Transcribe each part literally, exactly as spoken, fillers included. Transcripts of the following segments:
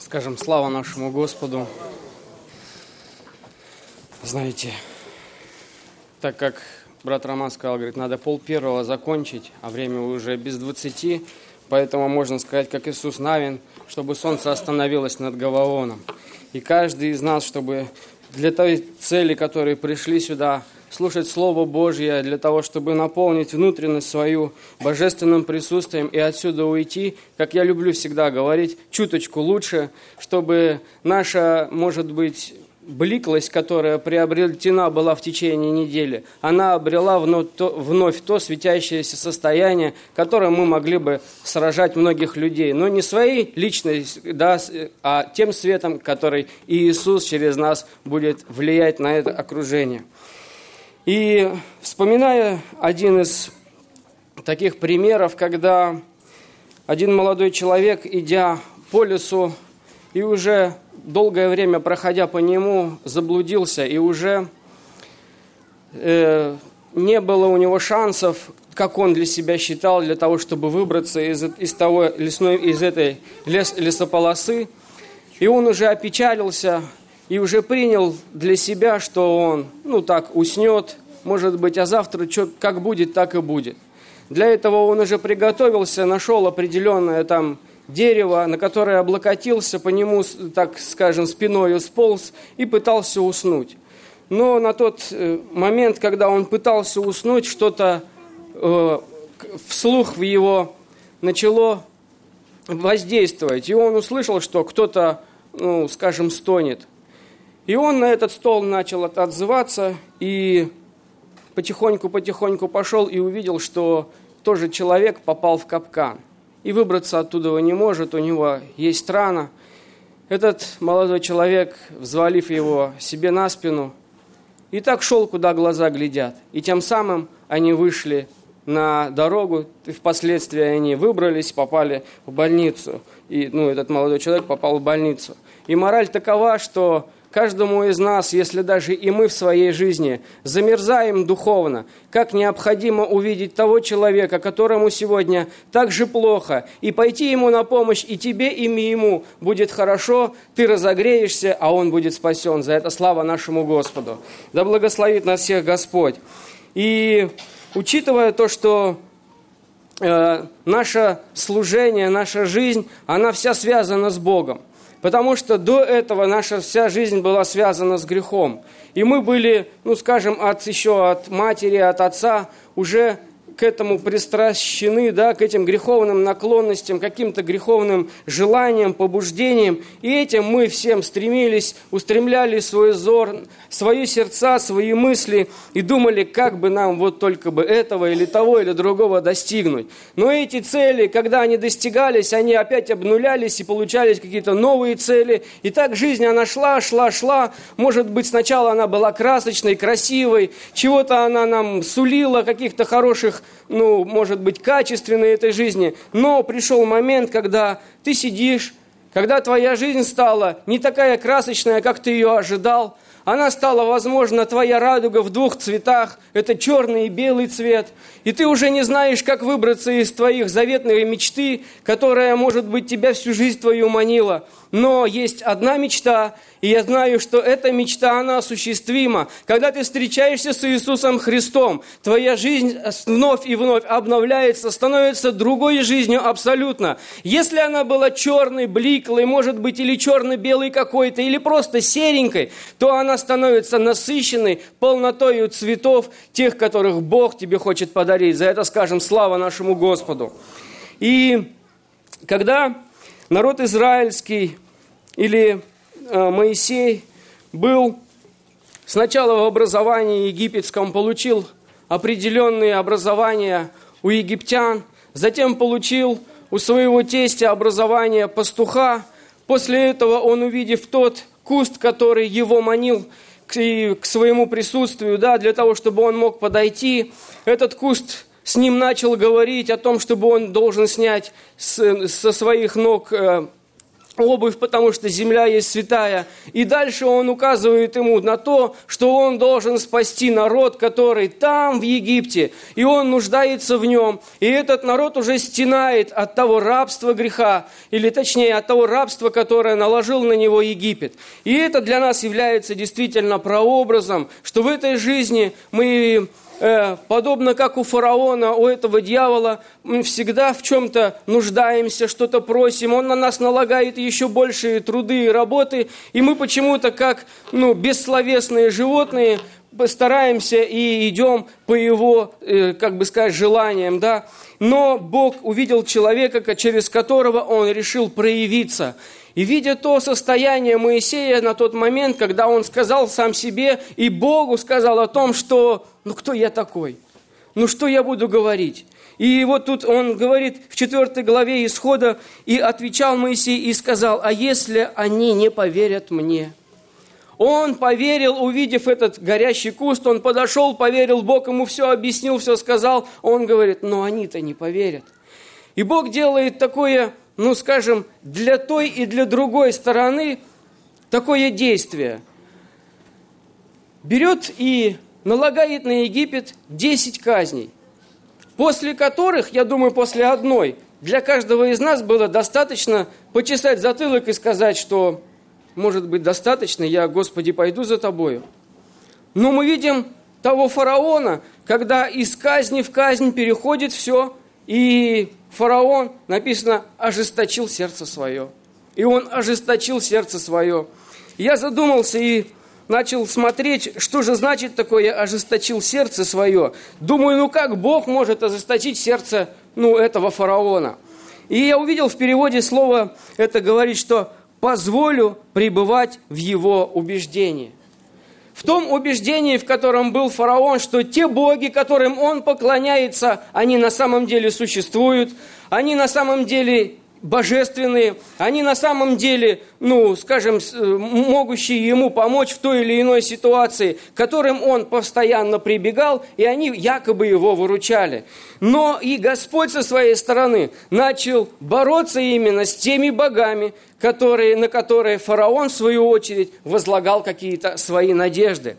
Скажем, слава нашему Господу. Знаете, так как брат Роман сказал, говорит, надо пол первого закончить, а время уже без двадцати, поэтому можно сказать, как Иисус Навин, чтобы солнце остановилось над Гаваоном. И каждый из нас, чтобы для той цели, которые пришли сюда, слушать Слово Божье, для того, чтобы наполнить внутренность свою божественным присутствием и отсюда уйти, как я люблю всегда говорить, чуточку лучше, чтобы наша, может быть, блеклость, которая приобретена была в течение недели, она обрела вновь то, вновь то светящееся состояние, которое мы могли бы сражать многих людей. Но не своей личной, да, а тем светом, который Иисус через нас будет влиять на это окружение. И вспоминая один из таких примеров, когда один молодой человек, идя по лесу, и уже долгое время, проходя по нему, заблудился, и уже э, не было у него шансов, как он для себя считал, для того, чтобы выбраться из, из, того лесной, из этой лес, лесополосы. И он уже опечалился, и уже принял для себя, что он, ну так, уснет, может быть, а завтра что, как будет, так и будет. Для этого он уже приготовился, нашел определенное там дерево, на которое облокотился, по нему, так скажем, спиною сполз и пытался уснуть. Но на тот момент, когда он пытался уснуть, что-то э, вслух в его начало воздействовать. И он услышал, что кто-то, ну, скажем, стонет. И он на этот стол начал отзываться и потихоньку-потихоньку пошел и увидел, что тоже человек попал в капкан. И выбраться оттуда не может, у него есть рана. Этот молодой человек, взвалив его себе на спину, и так шел, куда глаза глядят. И тем самым они вышли на дорогу, и впоследствии они выбрались, попали в больницу. И, ну, этот молодой человек попал в больницу. И мораль такова, что каждому из нас, если даже и мы в своей жизни замерзаем духовно, как необходимо увидеть того человека, которому сегодня так же плохо, и пойти ему на помощь, и тебе, и ему будет хорошо, ты разогреешься, а он будет спасен. За это слава нашему Господу. Да благословит нас всех Господь. И учитывая то, что э, наше служение, наша жизнь, она вся связана с Богом. Потому что до этого наша вся жизнь была связана с грехом. И мы были, ну скажем, от, еще от матери, от отца уже к этому пристращены, да, к этим греховным наклонностям, каким-то греховным желаниям, побуждениям. И этим мы всем стремились, устремляли свой взор, свои сердца, свои мысли и думали, как бы нам вот только бы этого или того или другого достигнуть. Но эти цели, когда они достигались, они опять обнулялись и получались какие-то новые цели. И так жизнь, она шла, шла, шла. Может быть, сначала она была красочной, красивой, чего-то она нам сулила, каких-то хороших, ну, может быть, качественной этой жизни. Но пришел момент, когда ты сидишь, когда твоя жизнь стала не такая красочная, как ты ее ожидал. Она стала, возможно, твоя радуга в двух цветах. Это черный и белый цвет. И ты уже не знаешь, как выбраться из твоих заветной мечты, которая, может быть, тебя всю жизнь твою манила. Но есть одна мечта, и я знаю, что эта мечта, она осуществима. Когда ты встречаешься с Иисусом Христом, твоя жизнь вновь и вновь обновляется, становится другой жизнью абсолютно. Если она была черной, блеклой, может быть, или черно-белой какой-то, или просто серенькой, то она становится насыщенной полнотою цветов, тех, которых Бог тебе хочет подарить. За это скажем слава нашему Господу. И когда народ израильский или э, Моисей был сначала в образовании египетском, получил определенные образования у египтян, затем получил у своего тестя образование пастуха. После этого он, увидев тот куст, который его манил к, к своему присутствию, да, для того, чтобы он мог подойти, этот куст с ним начал говорить о том, чтобы он должен снять с, со своих ног э, обувь, потому что земля есть святая. И дальше он указывает ему на то, что он должен спасти народ, который там, в Египте, и он нуждается в нем. И этот народ уже стенает от того рабства греха, или точнее от того рабства, которое наложил на него Египет. И это для нас является действительно прообразом, что в этой жизни мы... подобно как у фараона, у этого дьявола, мы всегда в чем-то нуждаемся, что-то просим, он на нас налагает еще большие труды и работы, и мы почему-то как ну, бессловесные животные стараемся и идем по его, как бы сказать, желаниям, да. Но Бог увидел человека, через которого он решил проявиться. И видя то состояние Моисея на тот момент, когда он сказал сам себе, и Богу сказал о том, что, ну кто я такой? Ну что я буду говорить? И вот тут он говорит в четвёртой главе Исхода, и отвечал Моисей и сказал, а если они не поверят мне? Он поверил, увидев этот горящий куст, он подошел, поверил, Бог ему все объяснил, все сказал. Он говорит, но они-то не поверят. И Бог делает такое... ну, скажем, для той и для другой стороны такое действие. Берет и налагает на Египет десять казней, после которых, я думаю, после одной, для каждого из нас было достаточно почесать затылок и сказать, что, может быть, достаточно, я, Господи, пойду за Тобою. Но мы видим того фараона, когда из казни в казнь переходит все, и... фараон, написано, ожесточил сердце свое. И он ожесточил сердце свое. Я задумался и начал смотреть, что же значит такое ожесточил сердце свое. Думаю, ну как Бог может ожесточить сердце ну, этого фараона? И я увидел в переводе слово, это говорит, что позволю пребывать в его убеждении. В том убеждении, в котором был фараон, что те боги, которым он поклоняется, они на самом деле существуют, они на самом деле божественные, они на самом деле, ну, скажем, могущие ему помочь в той или иной ситуации, к которым он постоянно прибегал, и они якобы его выручали. Но и Господь со своей стороны начал бороться именно с теми богами, которые, на которые фараон, в свою очередь, возлагал какие-то свои надежды.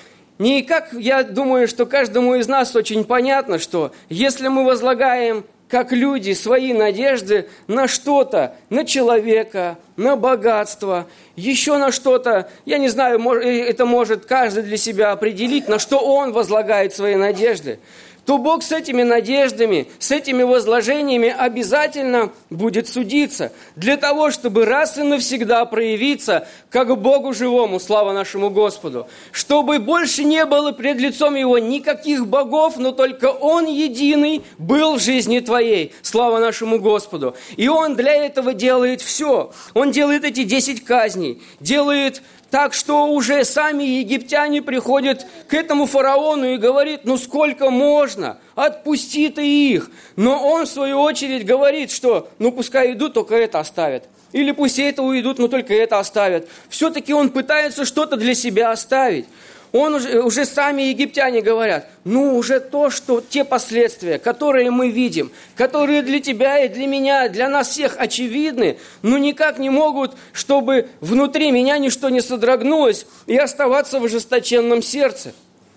Не как, я думаю, что каждому из нас очень понятно, что если мы возлагаем, как люди, свои надежды на что-то, на человека, на богатство, еще на что-то, я не знаю, это может каждый для себя определить, на что он возлагает свои надежды, то Бог с этими надеждами, с этими возложениями обязательно будет судиться. Для того, чтобы раз и навсегда проявиться, как Богу живому, слава нашему Господу. Чтобы больше не было пред лицом Его никаких богов, но только Он единый был в жизни твоей, слава нашему Господу. И Он для этого делает все. Он делает эти десять казней, делает... так что уже сами египтяне приходят к этому фараону и говорит, ну сколько можно, отпусти ты их. Но он в свою очередь говорит, что ну пускай идут, только это оставят. Или пусть это уйдут, но только это оставят. Все-таки он пытается что-то для себя оставить. Он уже, уже сами египтяне говорят, ну уже то, что те последствия, которые мы видим, которые для тебя и для меня, для нас всех очевидны, ну никак не могут, чтобы внутри меня ничто не содрогнулось и оставаться в ожесточенном сердце.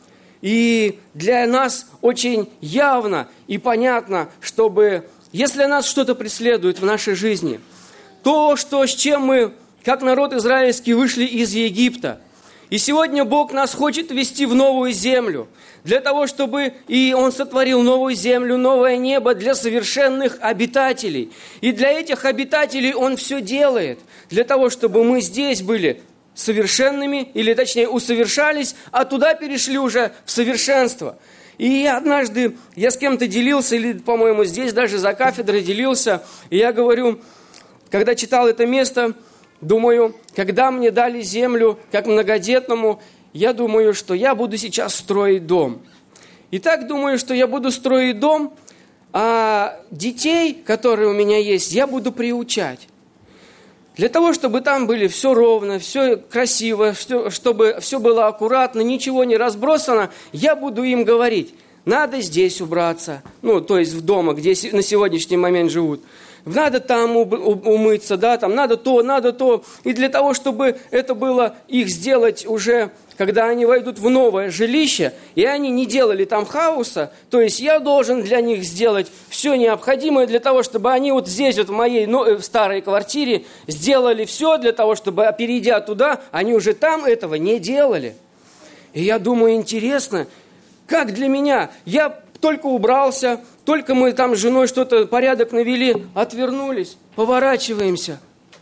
И для нас очень явно и понятно, чтобы, если нас что-то преследует в нашей жизни, то, что, с чем мы, как народ израильский, вышли из Египта, и сегодня Бог нас хочет ввести в новую землю, для того, чтобы и Он сотворил новую землю, новое небо для совершенных обитателей. И для этих обитателей Он все делает, для того, чтобы мы здесь были совершенными, или точнее усовершались, а туда перешли уже в совершенство. И однажды я с кем-то делился, или, по-моему, здесь даже за кафедрой делился, и я говорю, когда читал это место, думаю, когда мне дали землю, как многодетному, я думаю, что я буду сейчас строить дом. И так думаю, что я буду строить дом, а детей, которые у меня есть, я буду приучать. Для того, чтобы там были все ровно, все красиво, все, чтобы все было аккуратно, ничего не разбросано, я буду им говорить, надо здесь убраться, ну, то есть в дома, где на сегодняшний момент живут. надо там умыться, да, там надо то, надо то. И для того, чтобы это было их сделать уже, когда они войдут в новое жилище, и они не делали там хаоса, то есть я должен для них сделать все необходимое для того, чтобы они вот здесь, вот в моей в старой квартире, сделали все для того, чтобы, перейдя туда, они уже там этого не делали. И я думаю, интересно, как для меня, я только убрался, только мы там с женой что-то, порядок навели, отвернулись, поворачиваемся.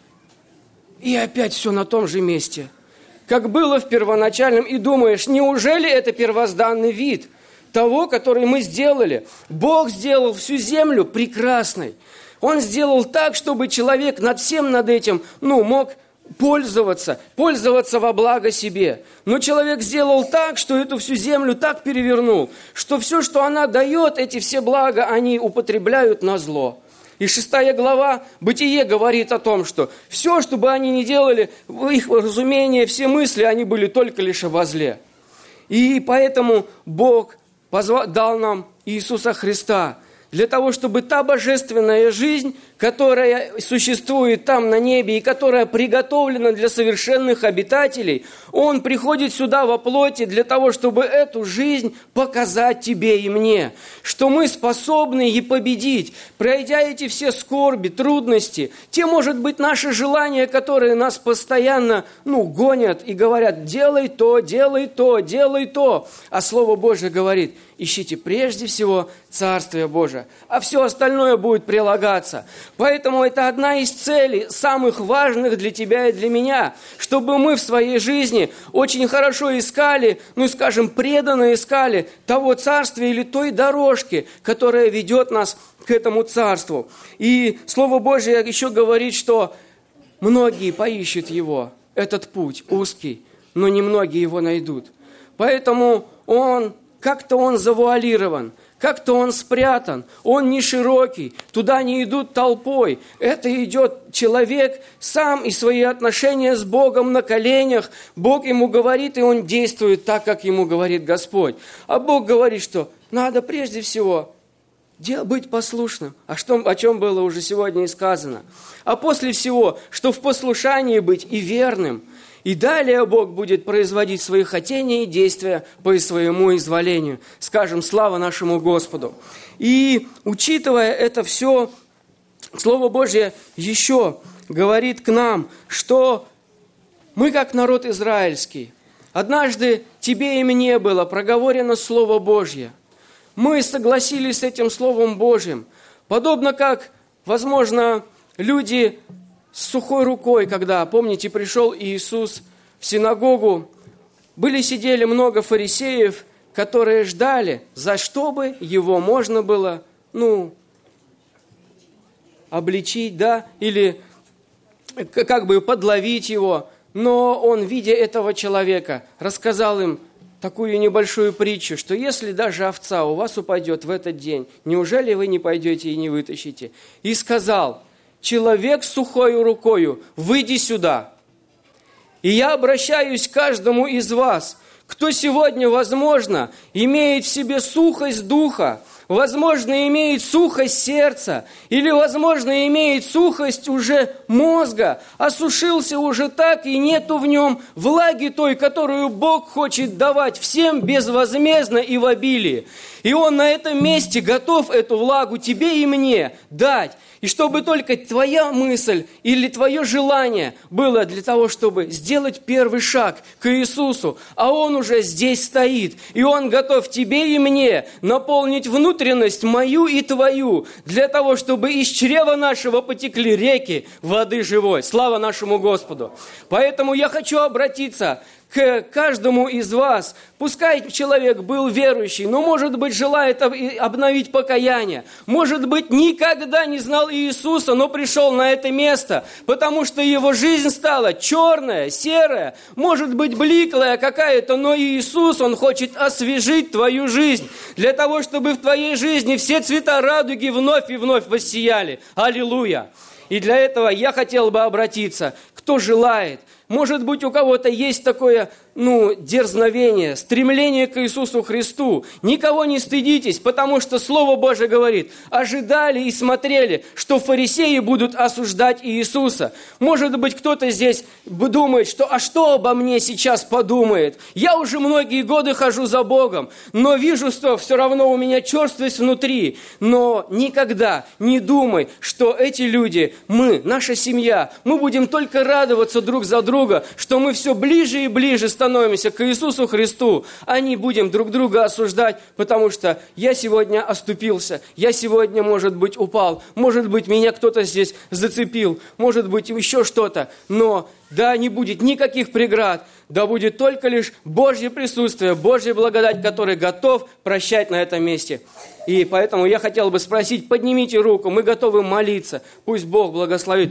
И опять все на том же месте, как было в первоначальном. И думаешь, неужели это первозданный вид того, который мы сделали? Бог сделал всю землю прекрасной. Он сделал так, чтобы человек над всем над этим, ну, мог пользоваться, пользоваться во благо себе. Но человек сделал так, что эту всю землю так перевернул, что все, что она дает, эти все блага, они употребляют на зло. И шестая глава Бытие говорит о том, что все, что бы они ни делали, их разумение, все мысли, они были только лишь во зле. И поэтому Бог позвал, дал нам Иисуса Христа, для того, чтобы та божественная жизнь, которая существует там на небе и которая приготовлена для совершенных обитателей, Он приходит сюда во плоти для того, чтобы эту жизнь показать тебе и мне, что мы способны и победить, пройдя эти все скорби, трудности, те, может быть, наши желания, которые нас постоянно, ну, гонят и говорят, делай то, делай то, делай то, а Слово Божье говорит, ищите прежде всего Царствие Божие, а все остальное будет прилагаться. Поэтому это одна из целей, самых важных для тебя и для меня, чтобы мы в своей жизни очень хорошо искали, ну, скажем, преданно искали того царствия или той дорожки, которая ведет нас к этому царству. И Слово Божие еще говорит, что многие поищут его, этот путь узкий, но немногие его найдут. Поэтому он... Как-то он завуалирован, как-то он спрятан, он не широкий, туда не идут толпой. Это идет человек сам и свои отношения с Богом на коленях. Бог ему говорит, и он действует так, как ему говорит Господь. А Бог говорит, что надо прежде всего быть послушным, а что, о чем было уже сегодня и сказано. А после всего, что в послушании быть и верным. И далее Бог будет производить свои хотения и действия по своему изволению. Скажем, слава нашему Господу. И учитывая это все, Слово Божье еще говорит к нам, что мы как народ израильский. Однажды тебе и мне было проговорено Слово Божье. Мы согласились с этим Словом Божьим. Подобно как, возможно, люди... с сухой рукой, когда, помните, пришел Иисус в синагогу, были, сидели много фарисеев, которые ждали, за что бы его можно было, ну, обличить, да, или как бы подловить его. Но он, видя этого человека, рассказал им такую небольшую притчу, что если даже овца у вас упадет в этот день, неужели вы не пойдете и не вытащите? И сказал: человек с сухою рукою, выйди сюда. И я обращаюсь к каждому из вас, кто сегодня, возможно, имеет в себе сухость духа, возможно, имеет сухость сердца, или, возможно, имеет сухость уже мозга, осушился уже так, и нету в нем влаги той, которую Бог хочет давать всем безвозмездно и в обилии. И Он на этом месте готов эту влагу тебе и мне дать. И чтобы только твоя мысль или твое желание было для того, чтобы сделать первый шаг к Иисусу, а Он уже здесь стоит, и Он готов тебе и мне наполнить внутренность мою и твою, для того, чтобы из чрева нашего потекли реки воды живой. Слава нашему Господу! Поэтому я хочу обратиться к каждому из вас. Пускай человек был верующий, но, может быть, желает обновить покаяние. Может быть, никогда не знал Иисуса, но пришел на это место, потому что его жизнь стала черная, серая, может быть, блеклая какая-то, но Иисус, Он хочет освежить твою жизнь, для того, чтобы в твоей жизни все цвета радуги вновь и вновь воссияли. Аллилуйя! И для этого я хотел бы обратиться, кто желает. Может быть, у кого-то есть такое ну, дерзновение, стремление к Иисусу Христу. Никого не стыдитесь, потому что Слово Божие говорит, ожидали и смотрели, что фарисеи будут осуждать Иисуса. Может быть, кто-то здесь думает, что а что обо мне сейчас подумает? Я уже многие годы хожу за Богом, но вижу, что все равно у меня черствость внутри. Но никогда не думай, что эти люди, мы, наша семья, мы будем только радоваться друг за друга, что мы все ближе и ближе становимся к Иисусу Христу, а не будем друг друга осуждать, потому что я сегодня оступился, я сегодня, может быть, упал, может быть, меня кто-то здесь зацепил, может быть, еще что-то, но да, не будет никаких преград, да будет только лишь Божье присутствие, Божья благодать, который готов прощать на этом месте. И поэтому я хотел бы спросить, поднимите руку, мы готовы молиться, пусть Бог благословит.